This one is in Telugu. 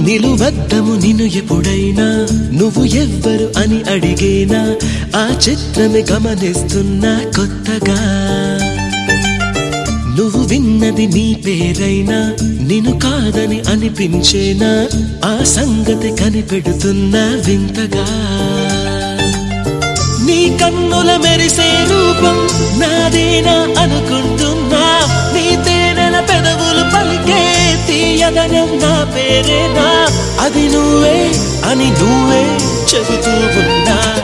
నిలువద్దము నిన్ను ఎప్పుడైనా నువ్వు ఎవ్వరు అని అడిగేనా ఆ చిత్రమే గమనిస్తున్నా కొత్తగా నువ్వు విన్నది నీ పేరైనా నిన్ను కాదని అనిపించేనా ఆ సంగతి కనిపెడుతున్నా వింతగా నీ కన్నుల మెరిసే రూపం నాదేనా అనుకుంటున్నా నీ తేనెల పెదవులు పలికే తీయదనం నా పేరేనా అది నువ్వే అని నువ్వే చెబుతూ ఉన్నా